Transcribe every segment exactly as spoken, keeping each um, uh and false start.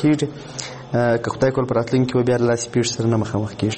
کېږي. که خدای کول په راتلونکي کې به بیا له داسې پېښو سره نه مخامخ کېږي.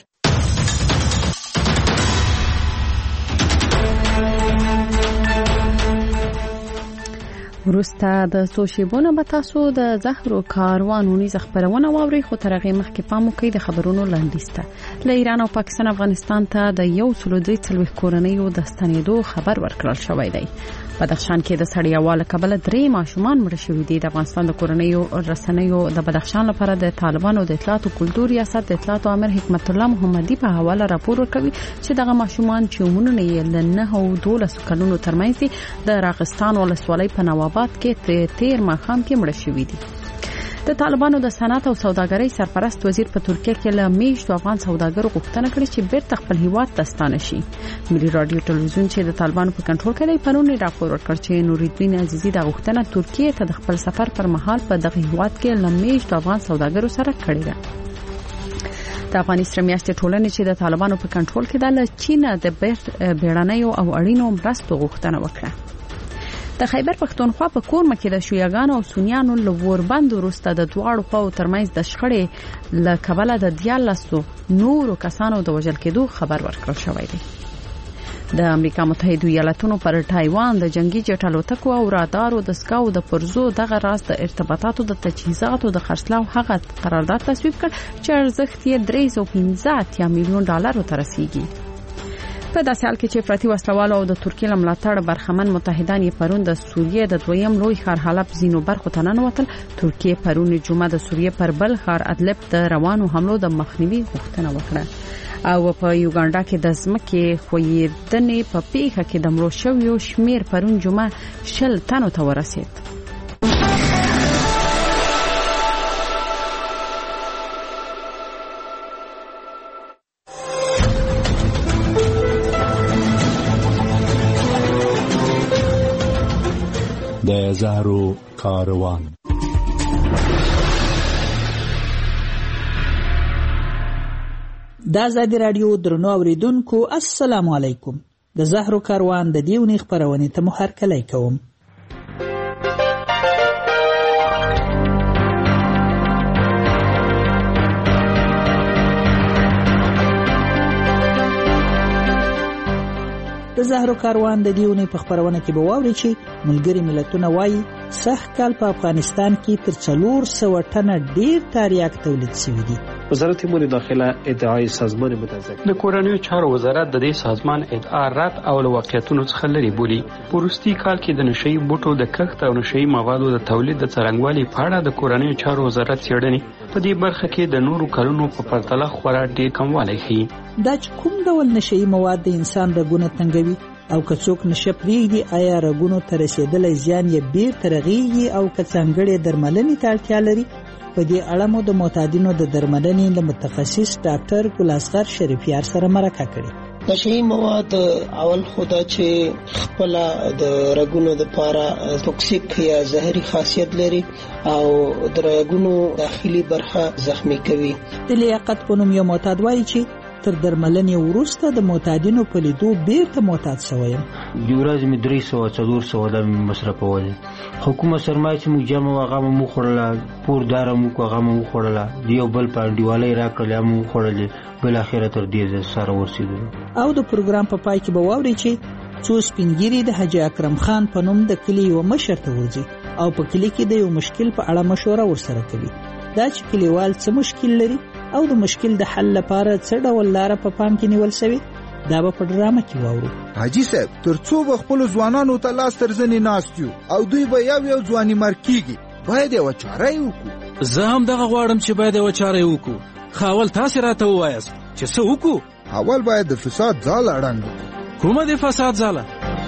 وروسته د څو شیبونو به تاسو د زهرو کاروان ونیزه خبرونه واورئ، خو تر هغې مخکې پام وکړئ د خبرونو لنډیز ته. له ایران او پاکستان افغانستان ته د یو سلو درې څلوېښت کورنیو د ستنېدو خبر ورکړل شوی دی. بدخشان کې د سړیوالو کبله درې ماشومان مړه شوي دي. د افغانستان د کورنیو رسنیو د بدخشان لپاره د طالبانو د اطلاعات او کلتور ریاست د اطلاعات امر حکمت الله محمدي په حواله راپور ورکوي چې دغه ماشومان چې عمرونه یې له نه او دولس کلونو ترمنځ دي د راغستان ولسوالۍ په نواباد کې تیر ماښام کې مړه شوي دي. د طالبانو د صنعت او سوداګرۍ سرپرست وزیر په ترکیه کې له میشتو افغان سوداګرو غوښتنه کړې چې بیرته خپل هیواد ته ستانه شي. ملي رادیو ټلویزیون چې د طالبانو په کنټرول کې دی پرون راپور ورکړ چې نوردین عزیزي د غوښتنه ترکیه ته د خپل سفر پر مهال په دغه هیواد کې له میشتو افغان سوداګرو سره کړې ده. د افغاني سره میاشتې ټولنې چې د طالبانو په کنټرول کې ده له چین د بیړنیو او اړینو مرستو غوښتنه وکړه. د خیبر پښتونخوا په کورمه کې د شیعاګانو او سنیانو له وربند وروسته د دواړو خواو ترمنځ د شخړې له کبله د دیارلسو نورو کسانو د وژل کېدو خبر ورکړل شوی دی. د امریکا متحده ایالاتونو پر تایوان د جنگي جټ الوتکو او رادارو د سکاو د پرزو دغه راز د ارتباطاتو د تجهیزاتو د خرڅلاو هغه قرارداد تصویب کړ چې ارزښت یې درې سوه پنځه اتیا میلیون ډالرو ته رسیږي. په داسې حال کې چې افراطي وسلوالو او د ترکیې له ملاتړ برخمن متحدان یې پرون د سوریې د دویم لوی ښار حلب ځینو برخو ته ننوتل. ترکیې پرون جمعه د سوریې پر بل ښار ادلب د روانو حملو د مخنیوي غوښتنه وکړه. او په یوګانډا کې د ځمکې ښویېدنې په پیښه کې د مړو شویو شمیر پرون جمعه شل تنو ته ورسید. د زهرو کاروان. د آزادي رادیو درنو اوریدونکو السلام علیکم. د زهرو کاروان د دیونی خبرونه ته مو هرکلی کوم. د زهرو کاروان د دیونی په خبرونه کې به واوري چې ملګری ملتونه وایي سږ کال په افغانستان کې تر څلور سوه ټنه ډیر تریاک تولید شوی دی. وزارت امور داخله ادعای سازمان متضرر د کورنیو چارو وزارت د دې سازمان ادعا رد او له واقعیتونو څخه لري بولي. په وروستي کال کې د نشئی بوټو د کښت او نشئی موادو د تولید د څرنګوالي په اړه د کورنیو چارو وزارت څېړنې په دې برخه کې د نورو کلونو په پرتله خورا ډیر کموالی ښيي. دا چې کوم ډول نشئی مواد د انسان رګونه تنګوي او که څوک نشه پرېږدي آیا رګونو ته رسېدلی زیان یې بیرته رغېږي او که ځانګړې درملنې ته اړتیا لري. په دې اړه مو د معتادینو د درملنې له متخصص ډاکټر ګلاسغر شریفیار سره مرکه کړې. نشئی مواد اول خدا چې خپل د رګونو د پاره توکسیک یا زهري خاصیت لري او د رګونو داخلي برخه زخمی کوي. د لیاقت په نوم یو معتاد وایي چې تر درملنې وروسته د معتادینو په لیدو بیرته معتاد شویم. د ورځې مې درې سوه څلور سوه دا مې مصرفولې. حکومت سرمایه چې موږ جمع وه هغه مو وخوړله، پور داره موږ هغه مو وخوړله، د یو بل په انډیوالۍ راکړلې هغه مو وخوړلې، بالاخره تر دې ځای سره ورسېدلو. او د پروګرام په پای کې به واورئ چې څو سپینګیري د حاجي اکرم خان په نوم د کلي یو مشر ته ورځي او په کلي کې د یو مشکل په اړه مشوره ورسره کوي. دا چې کلیوال څه مشکل لري او د مشکل د حل لپاره څه ډول لاره په پام کې نیول شوی دا به په ډرامه کې واورو. حاجي صاحب ترڅو به خپل ځوانانو ته لاس تر زنې ناست یو او دوی به یو یو ځواني مر کیږي، باید یو چاره وکړو. زه هم دغه غواړم چې باید یو چاره وکړو. خاول تاسو راته ووایاست چې څه وکړو. اول باید د فساد ځاله اړنګ کړو. کومه د فساد ځاله؟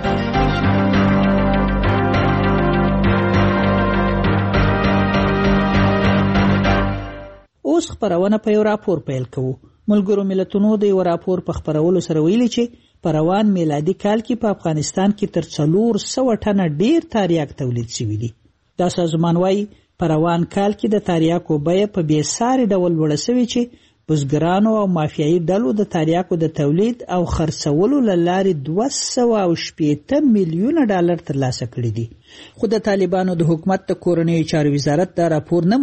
اوس خبرونه په یو راپور پیل کوو. ملګرو ملتونو د یو راپور په خبرولو سره ویلي چې په روان میلادي کال کې په افغانستان کې تر څلور سوه ټنه ډیر تریاک تولید شوی دی. دا سازمان وایي په روان کال کې د تریاکو بیه په بې ساري ډول لوړه شوې چې بزګرانو او مافیایي ډلو د تریاکو د تولید او خرڅولو له لارې دوه سوه او شپېته میلیونه ډالر ترلاسه کړي دي. خو د طالبانو د حکومت د کورنیو چارو وزارت دا راپور نه مني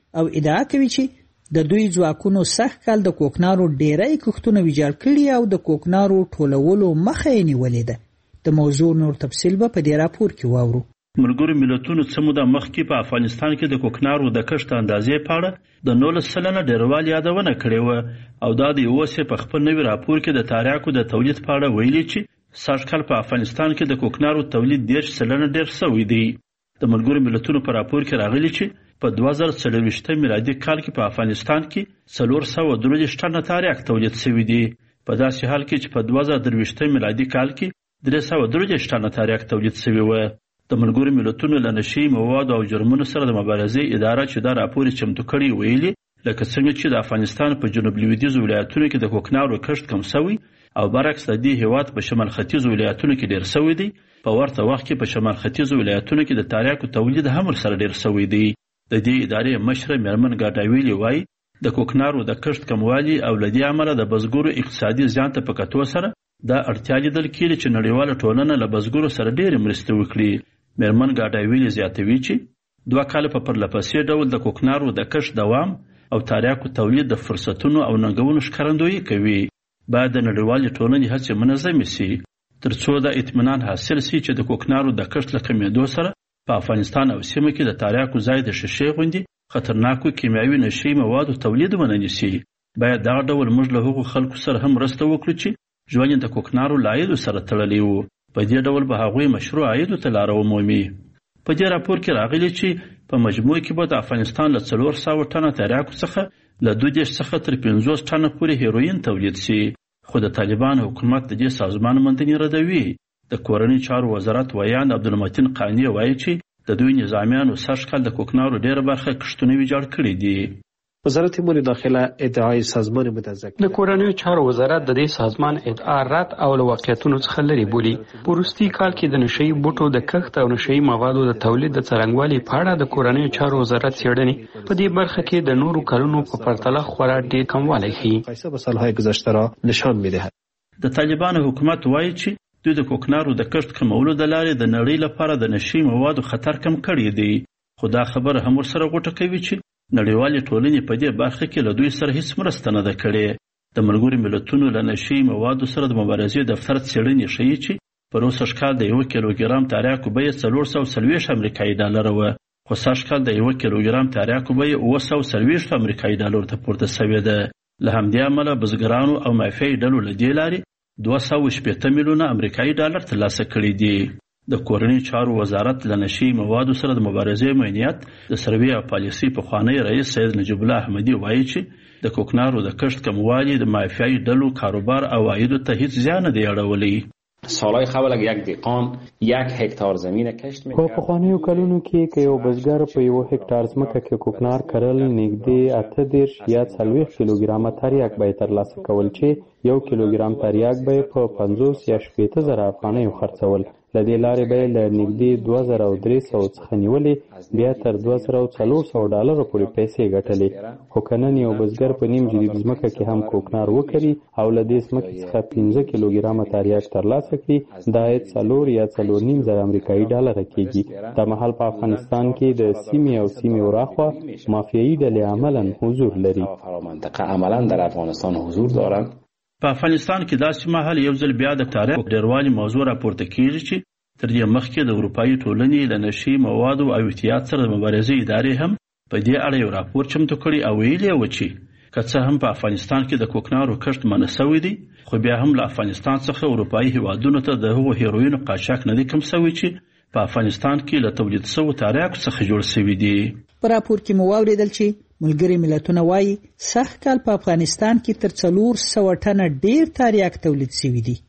او ادعا کوي چې د دوی ځواکونو سخت کال د کوکنارو ډیری کښتونه ویجاړ کړي او د کوکنارو ټولولو مخه یې نیولې ده. د موضوع نور تفصیل به په دې راپور کې واورو. ملګرو ملتونو څه موده مخکې په افغانستان کې د کوکنارو د کښت اندازې په اړه د نولس سلنه ډیروالي یادونه کړې وه او دا د یوسف په خپل نوي راپور کې د تریاکو د تولید په اړه ویلي چې سږ کال په افغانستان کې د کوکنارو تولید دېرش سلنه ډېر شوی دی. د ملګرو ملتونو په راپور کې راغلي چې په دوه زره څلرویشتم میلادي کال کې په افغانستان کې څلور سوه درویشت ټنه تریاک تولید شوي دي. په داسې حال کې چې په دوه زره درویشتم میلادي کال کې درې سوه درویشت ټنه تریاک تولید شوي وه. د ملګرو ملتونو له نشي موادو او جرمونو سره د مبارزې اداره چې دا راپور یې چمتو کړی ویلي لکه څنګه چې د افغانستان په جنوب لویدیځو ولایتونو کې د کوکنارو کښت کم شوی او برعکس د دې هېواد په شمال ختیځو ولایتونو کې ډېر شوی دی. په ورته وخت کې په شمال ختیځو ولایتونو کې د تریاکو تولید هم ورسره ډېر شوی دی. د دې ادارې مشره میرمن ګاډاویلي وایي د کوکنارو د کښت کموالي او له دې امله د بزګرو اقتصادي زیان ته په کتو سره دا اړتیا لیدل کېږي چې نړیواله ټولنه له بزګرو سره ډېرې مرستې وکړي. میرمن ګاډاویلي زیاتوي چې دوه کاله په پرلپسې ډول د کوکنارو د کښت دوام او تریاکو تولید د فرصتونو او ننګونو ښکارندویي کوي. باید د نړیوالې ټولنې هڅې منظمې سي تر څو د اطمینان حاصل سي چې د کوکنارو د کښت له کمېدو سره په افغانستان او سیمه کې د تریاکو ځای د شیشې غوندې خطرناکو کیمیاوي نشي موادو تولید ونه نیسي. باید دغه ډول موږ له هغو خلکو سره هم مرسته وکړو چې ژوند د کوکنارو له عایدو سره تړلی و. په دې ډول به هغوی مشروع عایدو ته لاره ومومي. په دې راپور کې راغلي چې په مجموع کې به د افغانستان له څلور سوه ټنه تریاکو څخه له دوه دېرش څخه تر پنځوس ټنه پورې هیروین تولید شي. خو د طالبان حکومت د دې سازمان موندنې ردوي. د کورنۍ چارو وزارت ویاند عبدالمتین قانی وایي چې د دوی نظامیانو سږ کال د کوکنارو ډېره برخه کښتونه ویجاړ کړي دي. وزارت امور داخله ادعای سازمان متذکر د کورنیو چارو وزارت د دې سازمان ادعا رد او له واقعیتونو څخه لرې بولي. په وروستي کال کې د نشهیي بوټو د کښت او نشهیي موادو د تولید د څرنګوالي په اړه د کورنیو چارو وزارت څېړنې په دې برخه کې د نورو کلونو په پرتله خورا ډېر کموالی ښیي. به سالهای گذشته را نشان می‌دهد. د طالبانو حکومت وایي چې دوی د کوکنارو د کښت کمولو د لارې د نړۍ لپاره د نشهیي موادو خطر کم کړی دی. خو دا خبره هم ورسره غوټه کوي چې نړیوالې ټولنې په دې برخه کې له دوی سره هیڅ مرسته نه ده کړې. د ملګرو ملتونو له نشهیي موادو سره د مبارزې دفتر څېړنې ښیي چې په روسږ کال د یوه کیلوګرام تریاکو بیه څلور سوه څلوېښت امریکایي ډالره وه، خو سږ کال د یوه کیلوګرام تریاکو بیه اوه سوه څلوېښت امریکایي ډالرو ته پورته شوې ده. له همدې امله بزګرانو او مافیایي ډلو له دې لارې دوه سوه شپېته میلیونه امریکایي ډالر ترلاسه کړي دي. د کورنۍ چارو وزارت له نشهیي موادو سره د مبارزې معینیت د سروې او پالیسۍ پخوانی رئیس سید نجیب الله احمدي وایي چې د کوکنارو د کښت کموالی د مافیایي ډلو کاروبار او عایدو ته هیڅ زیان نه دی اړولی. سالهای قبل اگه یک دیقان یک هکتار زمین کشت میکرد. په پخوانیو کلونو کې که یو بزګر په یو هکتار ځمکه کې کوکنار کرل نږدې اته دېرش یا څلوېښت کیلوګرامه تریاک به یې ترلاسه کول چې یو کیلوګرام تریاک به یې په پنځوس یا شپېته زره افغانیو خرڅول. له دې لارې به یې له نږدې دوه زره او درې سوه څخه نیولې بیا تر دوه زره او څلور سوه ډالرو پورې پیسې ګټلې. خو که نن یو بزګر په نیم جدید ځمکه کې هم کوکنار وکري او له دې ځمکې څخه پنځه کیلوګرامه تریاک ترلاسه کړي دا عاید څلور یا څلور نیم زره امریکایي ډالره کېږي. دا مهال په افغانستان کې د سیمې او سیمې وراخوا مافیایي ډلې عملاً حضور لري. منطقه عملاً در افغانستان حضور دارند. په افغانستان کې داسې مهال یو ځل بیا د تریاکو ډېروالي موضوع راپورته کېږي چې تر دې مخکې د اروپایي ټولنې له نشهیي موادو او احتیاط سره د مبارزې ادارې هم په دې اړه یو راپور چمتو کړی او ویلي و چې که څه هم په افغانستان کې د کوکنارو کښت منع شوی دی خو بیا هم له افغانستان څخه اروپایي هیوادونو ته د هغو هیروینو قاچاق نه دی کم شوی چې په افغانستان کې له تولید شوو تریاکو څخه جوړ شوي دي. په راپور کې مو واورېدل چې ملګري ملتونه وایي سږ کال په افغانستان کې تر څلور سوه ټنه ډېر تریاک تولید شوي دي.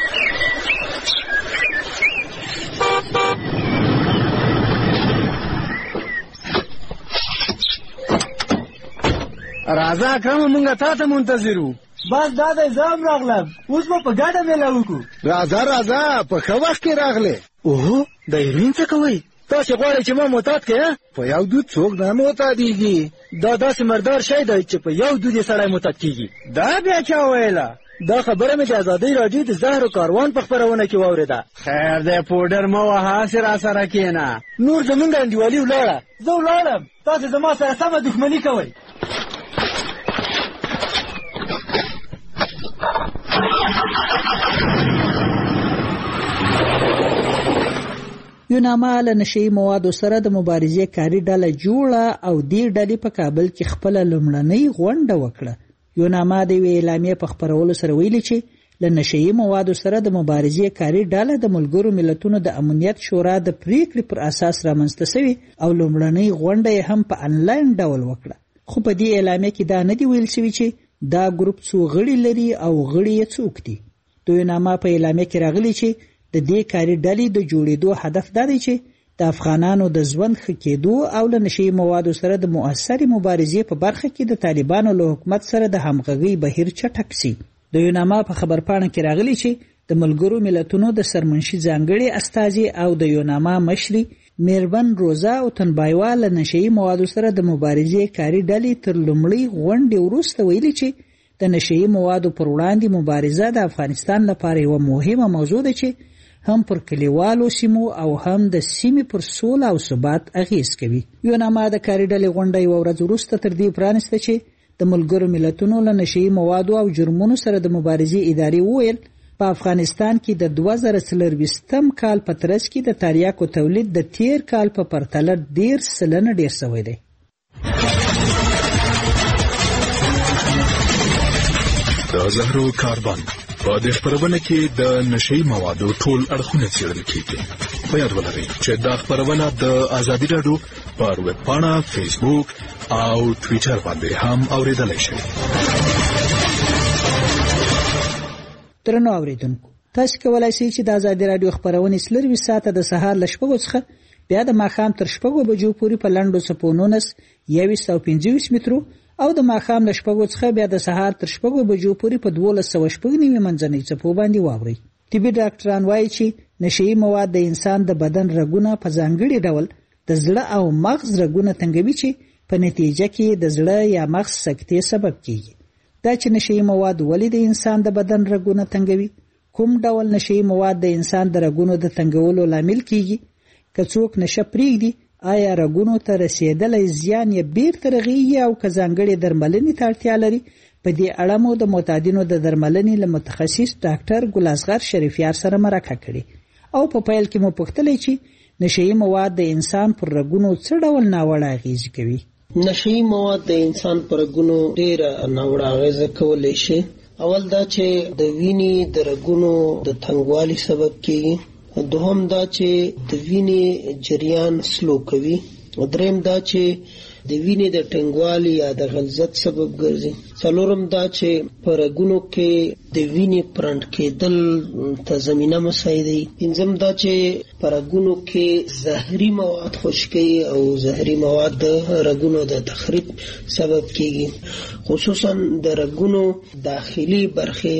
راځه اکرمه مونږه تا ته منتظر وو. بس دا دی زه هم راغلم، اوس به په ګډه میله وکړو. راځه راځه په ښه وخت کې راغلې. اوهو د هیروین څه کوئ؟ تاسې غواړئ چې ما معتاد کړې؟ په یو دود څوک نه معتادېږي. دا داسې مردار شی دی چې په یو دود یې سړی معتاد کېږي. دا بیا چا ویله؟ دا خبره مې د ازادۍ راډیو د زهر کاروان په خپرونه کې واورېده. خیر دی پوډر مه وهه، هسې راسره کښېنه. نور زمونږ انډیوالي ولاړه. زه ولاړم، تاسې زما سره سمه دښمني کوئ. یوناما له نشهیي موادو سره د مبارزې کاري ډله جوړه او دې ډلې په کابل کې خپله لومړنۍ غونډه وکړه. یوناما د یوې اعلامیې په خپرولو سره ویلي چې له نشهیي موادو سره د مبارزې کاري ډله د ملګرو ملتونو د امنیت شورا د پریکړې پر اساس رامنځته شوې او لومړنۍ غونډه یې هم په انلاین ډول وکړه. خو په دې اعلامیې کې دا نه دی ویل شوی چې دا ګروپ څو غړي لري او غړي یې څوک دي. د یوناما په اعلامیې کې راغلي چې د دې کاري ډلې د جوړېدو هدف دا دی چې د افغانانو د ژوند ښه کېدو او له نشهیي موادو سره د مؤثرې مبارزې په برخه کې د طالبانو له حکومت سره د همغږۍ بهیر چټک سي. د یوناما په خبرپاڼه کې راغلي چې د ملګرو ملتونو د سرمنشي ځانګړي استازي او د یوناما مشري میربن روزا او تنبایوا له نشهیي موادو سره د مبارزې کاري ډلې تر لومړۍ غونډې وروسته ویلي چې د نشهیي موادو پر وړاندې مبارزه د افغانستان لپاره یوه مهمه موضوع ده چې هم پر کلیوالو سیمو او هم د سیمې پر سوله او ثبات اغیز کوي. یوناما د کاري ډلې غونډه یوه ورځ وروسته تر دې پرانسته چې د ملګرو ملتونو له نشهیي موادو او جرمونو سره د مبارزې ادارې وویل په افغانستان کې د دوه زره څلرویشتم کال په ترڅ کې د تریاکو تولید د تیر کال په پرتله ډیر سلنه ډیر شوی دی. د زهرو کاربن په دې خبرونه کې د نشهیي موادو ټول اړخونه څېړل کېږي. په یاد ولرئ چې دا خبرونه د ازادي راډیو پر ویب پاڼه، فیسبوک او ټویټر باندې هم اورېدلی شئ. درنو اوریدونکو، تاسو کولای شئ چې د ازادي راډیو خبرونه څلرویشت ساعته د سهار له شپږو څخه بیا د ماښام تر شپږو بجو پورې په لنډو څپو نولس یو سوه او پنځه ویشت مترو او د ماښام له شپږو څخه بیا د سهار تر شپږو بجو پورې په دولس سوه شپږ نوي منځنۍ څپو باندې واورئ. طبي ډاکټران وایي چې نشهیي مواد د انسان د بدن رګونه په ځانګړي ډول د زړه او مغز رګونه تنګوي چې په نتیجه کې د زړه یا مغز سکتې سبب کیږي. دا چې نشهیي مواد ولې د انسان د بدن رګونه تنګوي، کوم ډول نشهیي مواد د انسان د رګونو د تنګولو لامل کیږي، که څوک نشه پرېږدي آیا رګونو ته رسیدلی زیان یې بیرته رغیږي او که ځانګړې درملنې ته اړتیا لري، په دې اړه مو د معتادینو د درملنې له متخصص ډاکټر ګل اصغر شریفیار سره مرکه کړې او په پیل کې مو پوښتلی چې نشهیي مواد د انسان پر رګونو څه ډول ناوړه اغېزې کوي. نشهیي مواد د انسان پر رګونو ډېره ناوړه اغېزه کولی شي. اول دا چې د وینې د رګونو د تنګوالي سبب کیږي، دوهم دا چې د وینې جریان سلو کوي، دریم دا چې د وینې د ټینګوالي یا د غلظت سبب ګرځي، څلورم دا چې په رګونو کې د وینې پرنټ کېدل ته زمینه مساعدوي، پنځم دا چې په رګونو کې زهري مواد خشکوي او زهري مواد د رګونو د تخریب سبب کیږي، خصوصا د رګونو داخلي برخې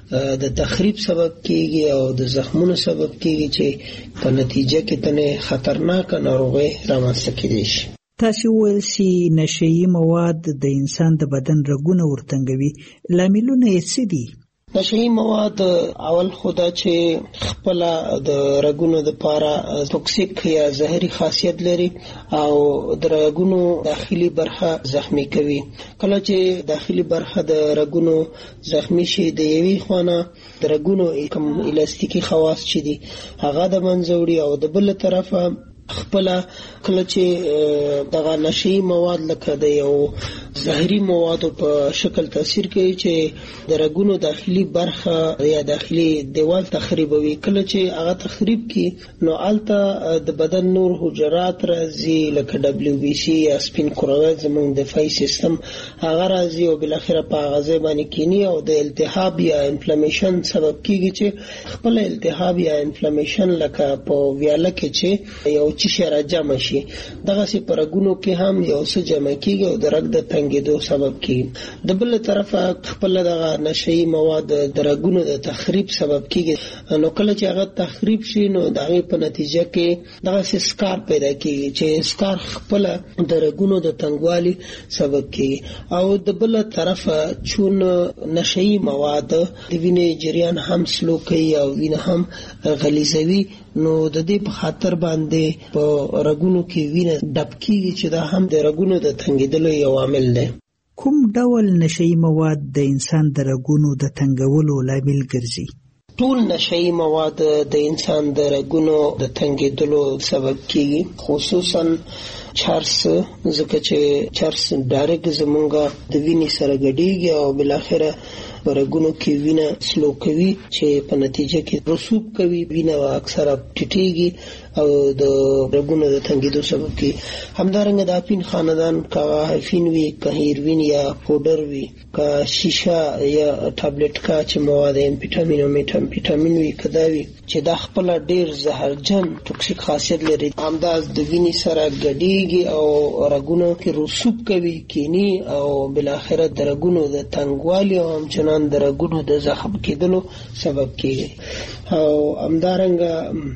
د تخریب سبب کیږي او د زخمونو سبب کیږي چې په نتیجه کې تنه خطرناک ناروغي رامنځته کېدای شي. تاسو ویل چې نشهیي مواد د انسان د بدن رګونه ورتنګوي، لاملونه یې څه دي؟ نشهیي مواد اول خدا چې خپل د رګونو د پاره توکسیک یا زهري خاصیت لري او د رګونو داخلي برخه زخمی کوي. کله چې داخلي برخه د رګونو زخمی شي د یوې خونه د رګونو کوم الاستیکي خواص چي دي هغه د منځوړي او د بل طرفه خپل کله چې دغه نشهیي مواد لکه د یو زهري موادو په شکل تاثیر کوي چې د رګونو داخلي برخه یا داخلي دیوال تخریبوي، کله چې هغه تخریب کی نو الته د بدن نور حجرات راځي لکه دبليو بي سي یا سپین کرویات زموږ دفاعي سیستم هغه راځي او بل اخر په غذا باندې کینی او د التهاب یا انفلامیشن سبب کیږي چې خپل التهاب یا انفلامیشن لکه په ویاله کې چې یو چې شرا جمع شي دغه سي پرګونو کې هم یو څه جمع کیږي او د رګ د تنګ تنګېدو سبب کیږي. د بل طرفه خپل د نشئی مواد د رګونو د تخریب سبب کیږي. نو کله چې هغه تخریب شي نو د هغه په نتیجه کې دغه سکار پیدا کیږي چې سکار خپل د رګونو د تنګوالي سبب کیږي. او د بل طرفه چون نشئی مواد د وینې جریان هم سلو کوي او وینه هم غلیظوي، نو د دې په خاطر باندې په رګونو کې وینه ډب کیږي چې دا هم د رګونو د تنګېدلو یو عامل دی. کوم ډول نشئی مواد د انسان د رګونو د تنګولو لامل ګرځي؟ ټول نشئی مواد د انسان د رګونو د تنګېدلو سبب کیږي، خصوصا چارس، ځکه چې چارس ډایرکټ زمونږه د وینې سره ګډیږي او بالاخره رګونو کې وینه سلو کوي چې په نتیجه کې رسوب کوي، وینه اکثره ټیټیږي او د رګونو د تنګېدو سبب کیږي. همدارنګه د اپین خاندان کا هیفین وی، که هیروین یا پودر وی، که شیشه یا ټابلیټ کا چې مواد امفیټامین او میټامفیټامین وی کداوی چې دا خپل ډیر زهرجن ټوکسیک خاصیت لري، همداز د وینې سره ګډیږي او رګونو کې رسوب کوي کینی او بالاخره د رګونو د تنګوالي او همچنان د رګونو د زخم کېدلو سبب کیږي. او همدارنګه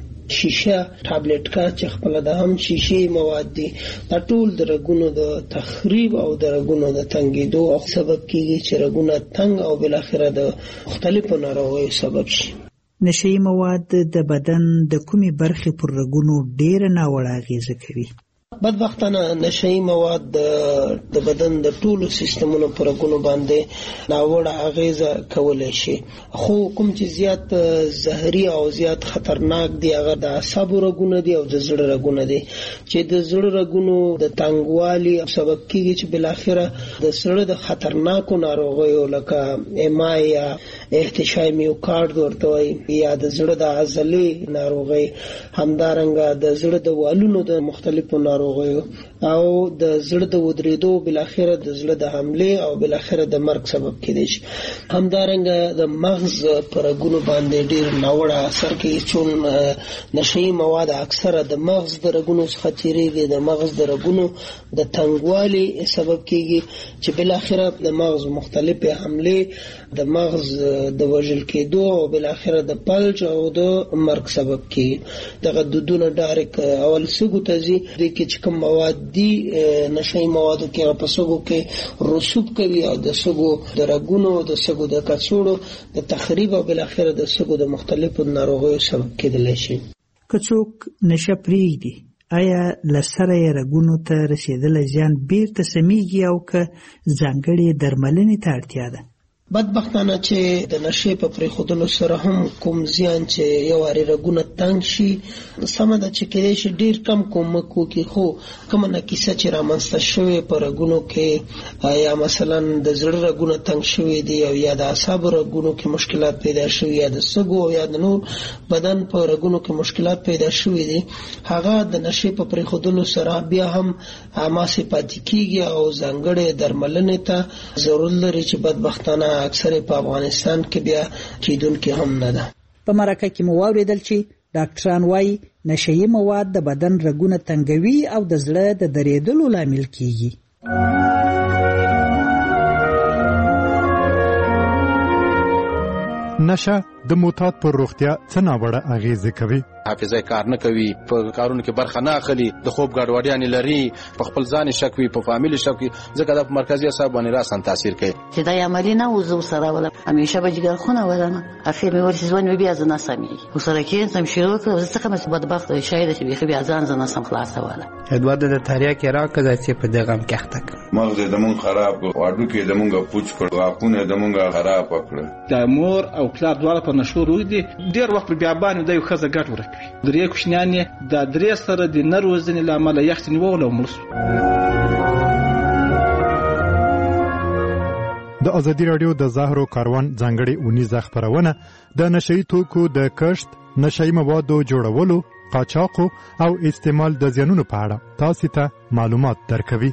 شیشه ټابلیټ کا چې خپل د هم شیشې مواد دي، دا ټول د رګونو د تخریب او د رګونو د تنګېدو سبب کیږي چې رګونه تنګ او بالاخره د مختلفو ناروغیو سبب شي. نشئی مواد د بدن د کومې برخې پر رګونو ډېره ناوړه اغېزه کوي؟ بدبختانه نشئی مواد د بدن د ټولو سیستمونو پر رګونو باندې ناوړه اغیزه کولای شي، خو کوم چې زیات زهري او زیات خطرناک دی هغه د اعصابو رګونه دي او د زړه رګونه دي، چې د زړه رګونو د تنګوالي سبب کیږي چې بالاخره د زړه د خطرناکو ناروغیو لکه ایم آی یا ارتشای میوکارد ورته وایي یا د زړه د عضلې ناروغي، همدارنګه د زړه د والونو د مختلفو ناروغیو او د زړه د ودریدو بالاخره د زړه د حمله او بالاخره د مرګ سبب کېدای شي. همدارنګه د مغز پر رګونو باندې ډیر ناوړه اثر کوي، چون نشئی مواد اکثره د مغز د رګونو څخه تیریږي، د مغز د رګونو د تنګوالي سبب کېږي چې بالاخره د مغز مختلفه حمله د مغز د وژل کېدو او بالاخره د فلج او د مرګ سبب کېږي. دغه دودونه ډایرکټ اول سګو ته ځي، د کې چې کوم مواد دي نشئی موادو کې په سګو کې رسوب کوي او د سګو د رګونو د سګو د کڅوړو د تخریب او بالاخره د سګو د مختلفو ناروغیو سبب کېدلی شي. که څوک نشه پرېږدي، آیا لسره یې رګونو ته رسېدلی زیان بیرته سمیږي او که ځانګړې درملنې ته اړتیا ده؟ بدبختانه چې د نشې په پرېښودلو سره هم کوم زیان چې یو وارې رګونه تنګ شي، سمه ده چې کېدای شي ډېر کم کومک وکړي، خو کومه نکیسه چې رامنځته شوې په رګونو کې یا مثلا د زړه رګونه تنګ شوي دي او یا د اعصابو رګونو کې مشکلات پیدا شوي یا د سږو او یا د نور بدن په رګونو کې مشکلات پیدا شوي دي، هغه د نشې په پرېښودلو سره بیا هم هماسې پاتې کېږي او ځانګړې درملنې ته ضرورت لري چې بدبختانه اکثر په افغانستان کې بیا کېدونکې هم نه ده. په مرکه کې مو واورېدل چې ډاکټران وایي نشئی مواد د بدن رګونه تنګوي او د زړه د درېدلو لامل کیږي. نشه د معتاد پر روغتیا څه ناوړه اغیزه کوي؟ حافظه کار نه کوي، په کارونو کې برخه نه اخلي، د خوب ګډوډیانې لري، په خپل ځان شک وي، په فامیل شک وي، ځکه د مرکزي اعصاب باندې راسن تاثیر کوي. چې دا عملی نه وزو سره ولا همیشه به جګر خونه ولنه اخر مې ورسې ځوان مې بیا ځنه سمي وسره کې سم شروع کړ، څه کوم بدبخت شاید چې بیا بیا ځان ځنه سم خلاص ولا ادوار د تاریخ راکړه چې په دغه کې اخته مغز د مون خراب کړ، واډو کې د مونږه پوچ کړ، واقونه د مونږه خراب کړ. د مور او پلار دواړه په نشو روي دي، ډیر وخت بیا باندې د یو خزه ګټ ورکوي. درې کوشنیانې د درې سره د نروزنې لامل یخت نیول او ملس. د ازادي رادیو د زهرو کاروان ځانګړې اونیزه خبرونه د نشئی توکو د کښت، نشئی موادو جوړولو، قاچاقو او استعمال د زیانونو په اړه تاسو ته معلومات درکوي.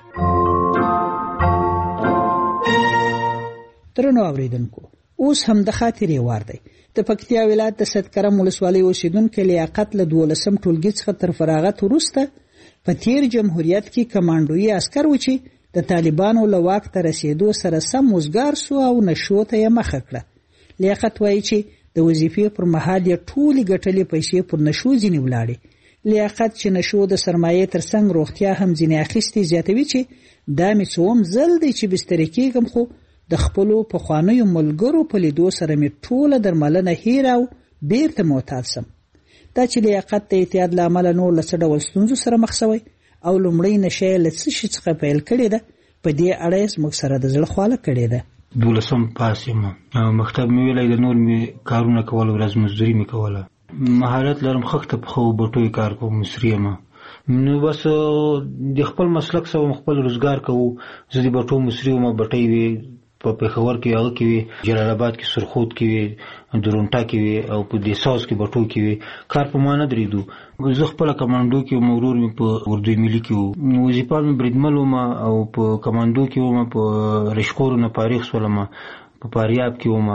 درنو اوریدونکو، اوس هم د خاطرې وار دی. د پکتیا ولایت د سدکرم ولسوالۍ اوسیدونکو لیاقت له دولسم ټولګي څخه تر فراغت وروسته په تیر جمهوریت کې کمانډوي عسکر و چې د طالبانو له واک ته رسیدو سره سم وزګار سو او نشو ته یې مخه کړه. لیاقت وایي چې د وظیفې پر مهال یې ټولې ګټلې پیسې پر نشو ځینې ولاړې. لیاقت چې نشو د سرمایې ترڅنګ روغتیا هم ځینې اخیستې زیاتوي چې دا مې څوم ځل دی چې بسترې کېږم، خو د خپلو پخوانیو ملګرو په لیدو سره مې ټوله درملنه هیره او بیرته معتاد سم. دا چې لیاقت د اعتیاد له امله نور له څه ډول ستونزو سره مخ شوی او لومړی نشه یې له څه شي څخه پیل کړې ده، په دې اړه یې زموږ سره د زړه خواله کړې ده. دولسم پاس یم او مکتب مې ویلی د نور مې کارونه کول، ورځ مزدوري مې کوله. مهارت لرم، خښته پښه و بټوی کار کوم، مصري یم. نو بس د خپل مسلک سره خپل روزګار کوو. زه د بټو مصري وم، بټۍ وې په پېښور کې، هغه کې وې، جلال آباد کې، سرخود کې وې، درونټا کې وې او په دېساوس کې بټو کې وې. کار په ما نه درېدو. زه خپله کمانډو کې وم، ورور مې په اردو ملي کې و. وظیفه مې بریدمل وم او په کمانډو کې وم. په رشقورو نه فارغ شولم، په فاریاب کې وم،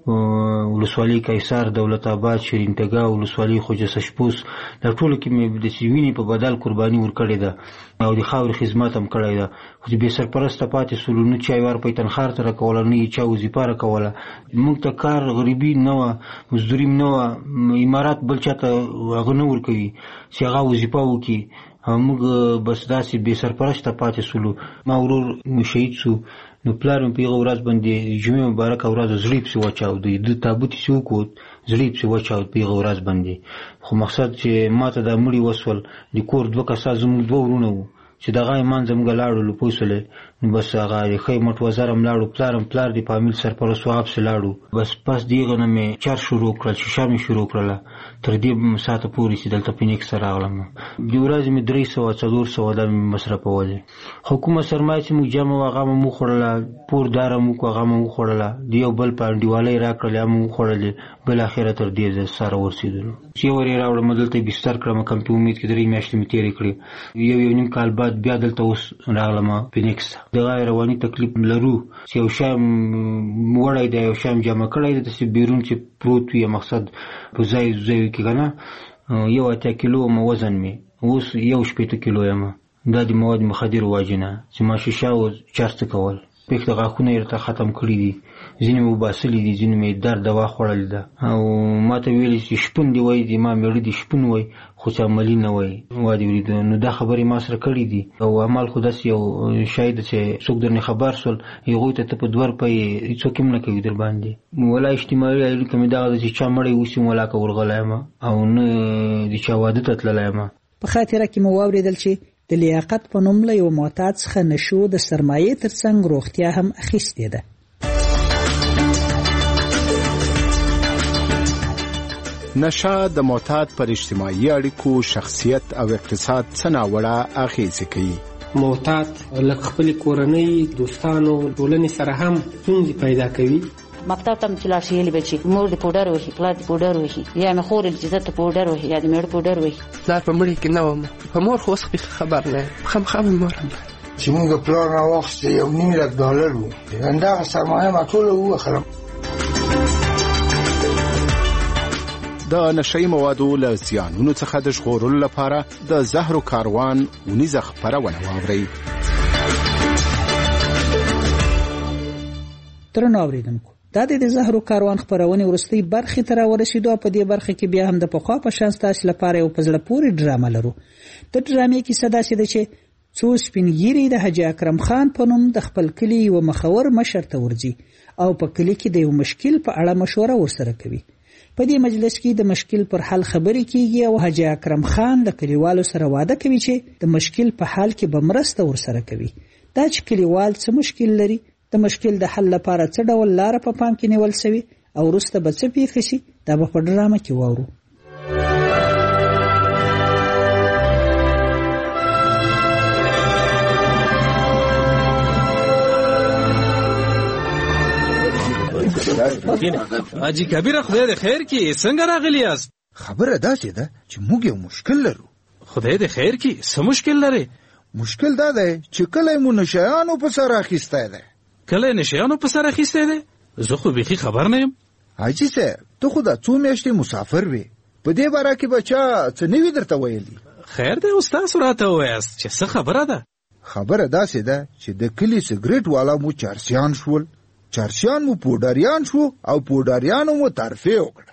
ولسوالۍ قیصار، دولت آباد، شیرین تګا ولسوالۍ، خوجه سشپوس، دا ټولو کې مې د وینې په بدل قرباني ورکړې ده او د خاورې خدمت هم کړی ده. خو چې بې سرپرسته پاتې سولو، نه چا یې ورپی تنخوار ته راکوله، نه یې چا وظیفه راکوله. موږ ته کار غریبي نه وه، مزدوري نه وه، امارات بل چا ته هغه نه ورکوي چې هغه وظیفه وکړي. موږ بس داسې بې سرپرسته پاتې سولو. ما ورور شهید سو، نو پلار مې په هغه ورځ باندې جمعې مبارکه ورځ زړه پسې واچاود، د تابوت یې وکوت، زړه پسې واچاود په هغه ورځ باندې. خو مقصد چې ما ته دا مړي وسول، د کور دوه کسه زموږ دوه ورونه وو چې دغه یې منځه موږ لاړو لوپوسلې. نو بس هغه د ښی مټ وزر هم لاړو، پلار هم پلار د فامیل سرپرست و حبس لاړو. بس پس د هغه نه مې چار شروع کړل، شیشه مې شروع کړله تر دې ساعته پورې چې دلته فینکس ته راغلم. د ورځې مې درې سوه څلور سوه دا مې مصرفولې. خو کومه سرمایه چې موږ جمع وه هغه مې وخوړله، پور داره مو هغه مې وخوړله، د یو بل په انډیوالۍ راکړلې هغه مې وخوړلې. بالاخره تر دې ځای سره ورسېدلو چې ور یې راوړم، دلته بستر کړم. کم په امید کې درې میاشتې مې تېرې کړې. یو یو نیم کال بعد بیا دلته اوس راغلم فینکس ته. دغه رواني تکلیف لرو چې یو شی وړی دی، یو شی جمع کړی دی، داسې بیرون چې پروت وي، مقصد په ځای ځای کې که نه. یو اتیا کیلو مې وزن مې، اوس یو شپېته کیلو یم. دا د مواد مخدرو وجې نه چې ما شیشه او چرس کول. پېښ د غاښونه یې راته ختم کړي دي، ځینې مې وباسلي دي، ځینې مې درد دوا خوړلې ده. او ما ته ویلي چې شپون دي وایي، د ما مېړه دي شپون وایي، خو چې عملي نه وایي. وا دې ورېده. نو دا خبرې ما سره کړي دي او عمل خو داسې یو شی ده چې څوک درنه خبر سول، هغوی ته ته په دوه روپۍ هېڅوک هم نه کوي در باندې. ولا اجتماعي اړیکه مې دغه ده چې چا مړی اوسي ولاکه ورغلی یم او نه د چا واده ته تللی یم. په خاطره کې مو واورېدل چې د لیاقت په نوم له یو معتاد څخه نشو د سرمایې ترڅنګ روغتیا هم اخیستې ده. نشه د معتاد پر اجتماعي اړیکو، شخصیت او اقتصاد څه ناوړه اغېزې کوي. معتاد لکه خپلې کورنۍ، دوستانو، ټولنې سره هم ستونزې پیدا کوي. مکتب ته چې لاړ شي یې به چې مور دې پوډر وهي، پلار دې پوډر وهي، یا مې خور چې زه ته پوډر وهي، یا د مېړه پوډر وهي. پلار په مړي کې نه وم، په مور خو اوس خبر نه یم، خامخا مې مور هم چې موږ پلار راواخیسته یو نیم لک ډالر و، همدغه سرمایه ما ټوله ووخلم. د نشهیي موادو له زیانونو څخه د ژغورلو لپاره د زهرو کاروان اونیزه خپرونه واورئ. درنو اورېدونکو، دا د زهرو کاروان خپرونې وروستۍ برخې ته راورسېدو. په دې برخه کې بیا هم د پخوا په شان ستاسو لپاره یو په زړه پورې ډرامه لرو. د ډرامې کیسه داسې ده چې څو سپین ږیري د حاجي اکرم خان په نوم د خپل کلي یو مخور مشر ته ورځي او په کلي کې د یو مشکل په اړه مشوره ورسره کوي. په دې مجلس کې د مشکل پر حل خبرې کیږي او حاجي اکرم خان د کلیوالو سره وعده کوي چې د مشکل په حل کې به مرسته ورسره کوي. دا چې کلیوال څه مشکل لري، د مشکل د حل لپاره څه ډول لاره په پام کې نیول شوی او وروسته به څه پیښ شي، دا به په ډرامه کې واورو. حاجی کبیره، خدای دې خیر کړي، څنګه راغلی یاست؟ خبره داسې ده چې موږ یو مشکل لرو. خدای دې خیر کړي، څه مشکل لري؟ مشکل دا دی چې کله مو نشیانو په سر اخیستی دی. کله نشیانو په سر اخیستی دی؟ زه خو بیخي خبر نه یم. حاجي صاحب، ته خو دا څو میاشتې مسافر وې، په دې باره کې به چا څه نه وي درته ویلي؟ خیر دی، اوس تاسو راته ووایاست چې څه خبره ده. خبره داسې ده چې د کلي سګریټ والا مو چارسیان شول، چارسیان مو پوډریان شو او پوډریانو مو ترفیع وکړه.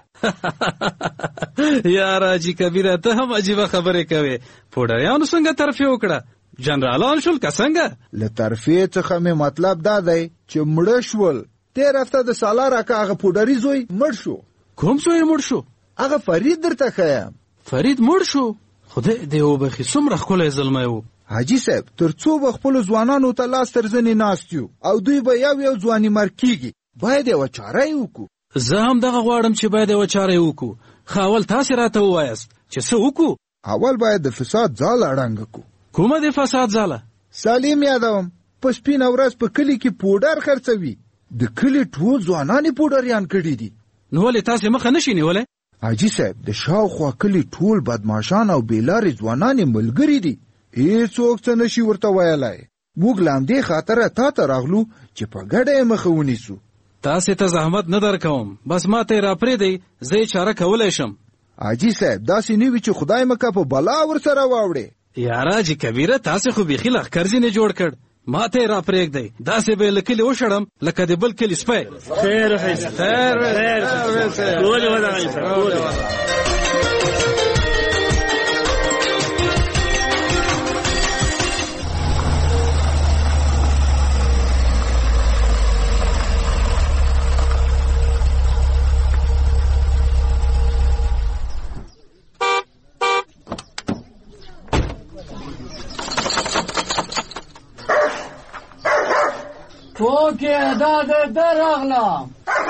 یار حاجي کبیره ته هم عجیبه خبرې کوې. پوډریانو څنګه ترفیع وکړه؟ جنرالان شول که څنګه؟ له ترفیع څخه مې مطلب دا دی چې مړه شول. تېر هفته د سالار اکا هغه پوډري زوی مړ شو. کوم زوی مړ شو؟ هغه فرید درته ښیم. فرید مړ شو؟ خدای دې وبخي، څومره ښکلی زلمی و. حاجي صاحب تر څو به خپلو ځوانانو ته لاس تر زنې ناست یو او دوی به یو یو ځواني مر کېږي. باید یوه چاره یې وکړو. زه هم دغه غواړم چې باید یوه چاره یې وکړو. خو اول تاسې راته ووایاست چې څه وکړو. اول باید د فساد ځاله ړنګه کړو. کومه د فساد ځاله؟ سالم یادوم په سپینه ورځ په کلي کې پوډر خرڅوي. د کلي ټول ځوانان یې پوډریان کړي دي. نو ولې تاسې مخه نشئ نیولی؟ حاجي صاحب د شاوخوا کلي ټول بدماشان او بېلارې ځوانان یې ملګري دي. هېڅوک څه نشي ورته ویلی. موږ له همدې خاطره تا ته راغلو چې په ګډه یې مخه ونیسو. تاسې ته زحمت نه در کوم، بس ما ته یې راپرېږدئ، زه یې چاره کولی شم. حاجي صاحب داسې نه وي چې خدای مکه په بلا ورسره واوړې. یاره حاجي کبیره تاسې خو بیخي لښکر ځینې جوړ کړ. ما ته یې راپرېږدئ، داسې به یې له کلي وشړم لکه د بل کلي سپی. خیر خیر ټولې ودرئ ټولې. اوکې دا د درغلم.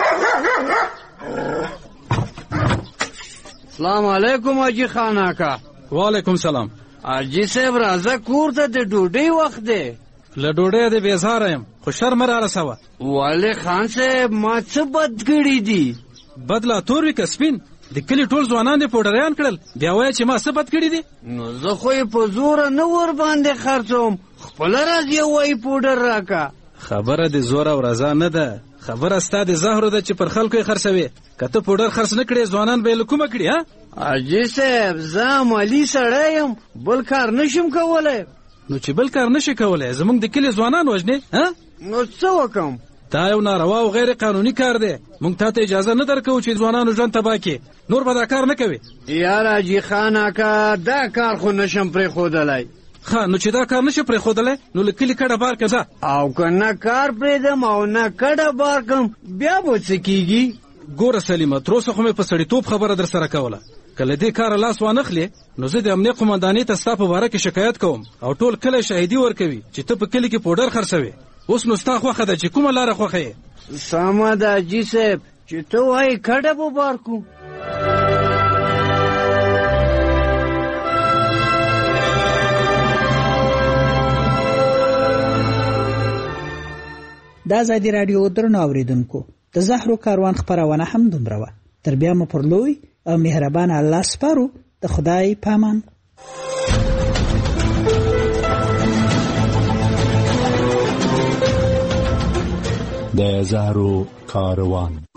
سلام علیکم حاجي خان اکا. وعلیکم سلام. حاجي صاحب راځه کور ته، د ډوډۍ وخت دی. له ډوډۍ د بېزاره یم، خو شر مه رارسوه. ولې خان صاحب ما څه بد کړي دي؟ بد لا تور وي که سپین؟ د کلي ټول ځوانان دې پوډریان کړل، بیا وایه چې ما څه بد کړي دي؟ نو زه خو یې په زوره نه ور باندې خرڅوم، خپله راځي وایي پوډر راکه. خبره د زور او رضا نه ده، خبره ستا د زهرو ده چې پر خلکو یې خرڅوې. که ته پوډر خرڅ نه کړې ځوانان به یې له کومه کړي؟ ها حاجي صاحب زه عملي سړی یم، بل کار نشم کولی. نو چې بل کار نشي کولی زموږ د کلي ځوانان وژنې؟ ها نو څه وکړم؟ دا یو ناروا او غیر قانوني کار دی. موږ تا ته اجازه نه درکوو چې ځوانانو ژوند تباه کړي. نور به دا کار نه کوې. یار حاجي خان اکا دا کار خو نشم پرېښودلی. ښه نو چې دا کار نشي پرېښودلی نو له کلي کډه بار که ځه. او که نه کار پرېږدم او نه کډه بار کړم بیا به څه کېږي؟ ګوره سلیمه تر اوسه خو مې په سړیتوب خبره در سره کوله. که له دې کاره لاس وانخلې نو زه د امنیه قمندانۍ ته ستا په باره کې شکایت کوم او ټول کلی شاهدي ورکوي چې ته په کلي کې پوډر خرڅوې. اوس نو ستا خوښه ده چې کومه لاره خوښه یې؟ سمه ده حاجي صاحب چې ته وایې کډه به بار کړو. د ازادي راډیو درنو اوریدونکو د زهرو کاروان خپرونه هم دومره وه. تر بیا مو پر لوی او مهربان الله سپارو. د خدای پامان. د زهرو کاروان